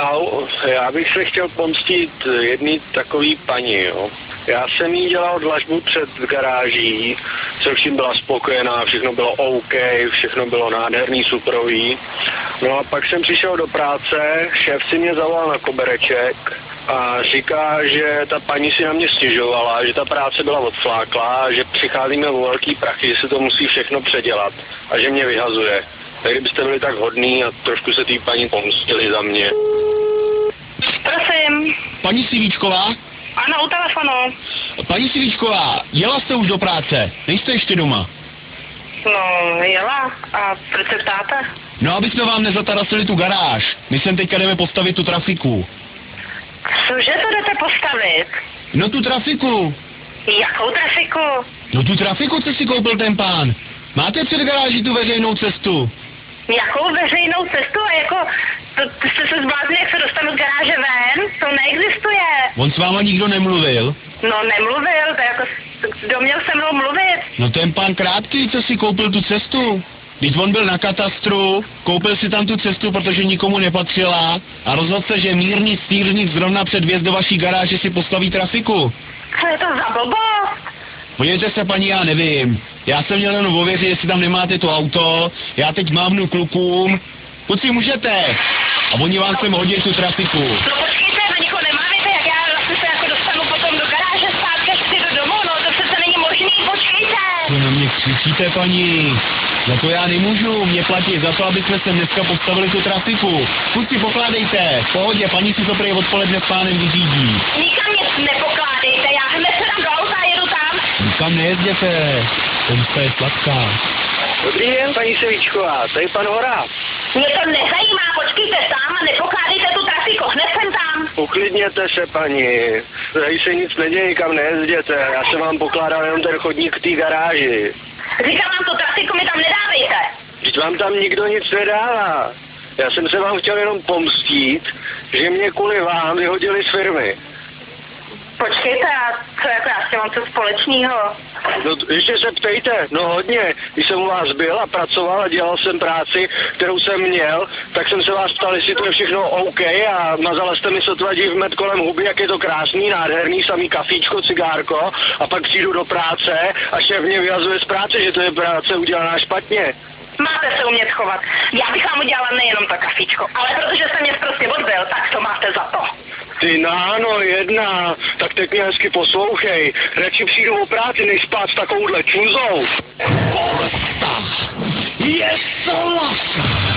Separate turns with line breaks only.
Čau, já bych se chtěl pomstit jedný takový paní, jo. Já jsem jí dělal dlažbu před garáží, se vším byla spokojená, všechno bylo OK, všechno bylo nádherný, superový. No a pak jsem přišel do práce, šéf si mě zavolal na kobereček a říká, že ta paní si na mě stěžovala, že ta práce byla odfláklá, že přicházíme o velký prachy, že se to musí všechno předělat a že mě vyhazuje. Tak kdybyste byli tak hodný a trošku se tý paní pomstili za mě.
Prosím.
Paní Sivíčková?
Ano, u telefonu.
Paní Sivíčková, jela jste už do práce? Nejste ještě doma?
No, jela. A proč se ptáte?
No, aby jsme vám nezatarasili tu garáž. My sem teďka jdeme postavit tu trafiku.
Cože to jdete postavit?
No tu trafiku.
Jakou trafiku?
No tu trafiku, co si koupil ten pán. Máte před garáží tu veřejnou cestu?
Jakou veřejnou cestu? A jako, to jste se zbláznili, jak se dostanu z garáže ven? To neexistuje.
On s váma nikdo nemluvil?
No nemluvil, to jako, kdo měl se mnou mluvit?
No ten pán Krátký, co si koupil tu cestu. Když on byl na katastru, koupil si tam tu cestu, protože nikomu nepatřila a rozhodl se, že mírný stýrník zrovna před vjezd do vaší garáže si postaví trafiku.
Co je to za blbost?
Podívejte se, paní, já nevím. Já jsem měl jenom ověřit, jestli tam nemáte to auto. Já teď mávnu klukům. Kluci, můžete. A oni vám sem hodí tu trafiku.
No počkejte, vy nikoho nemáte, jak já vlastně se jako dostanu potom do garáže zpátky, až přijdu domů, no to přece není možný, počkejte.
Co na mě křičíte, paní? Za to já nemůžu, mě platí za to, aby jsme sem dneska postavili tu trafiku. Kluci, pokládejte. V pohodě, paní si to prej odpoledne s pánem vyřídí.
Nikam nic nepokládejte, já hned se dám do auta a jedu tam.
Nikam nejezděte, pomsta je sladká.
Dobrý den, paní Sivíčková, tady pan Hora.
Mě to nezajímá, počkejte sám a nepokládejte tu trafiku, hned jsem tam.
Uklidněte se, paní. Tady se nic neděje, nikam nejezděte. Já jsem vám pokládal jenom ten chodník k té garáži.
Říkám vám, tu trafiku mi tam nedávejte.
Vždyť vám tam nikdo nic nedává. Já jsem se vám chtěl jenom pomstít, že mě kvůli vám vyhodili z firmy.
Počkejte, a co jako já s tím mám co společného?
No ještě se ptejte, no hodně. Když jsem u vás byl a pracoval a dělal jsem práci, kterou jsem měl, tak jsem se vás ptal, jestli to je všechno OK a mazala jste mi sotva med kolem huby, jak je to krásný, nádherný, samý kafíčko, cigárko a pak přijdu do práce a šéf mě vyhazuje z práce, že to je práce udělaná špatně.
Máte se umět chovat. Já bych vám udělala nejenom to kafíčko, ale protože jste mě prostě odbil, tak to máte za to.
Ty náno, jedna, tak teď mě hezky poslouchej. Radši přijdu o práci, než spát s takovouhle čůzou.
Pomsta je slasa.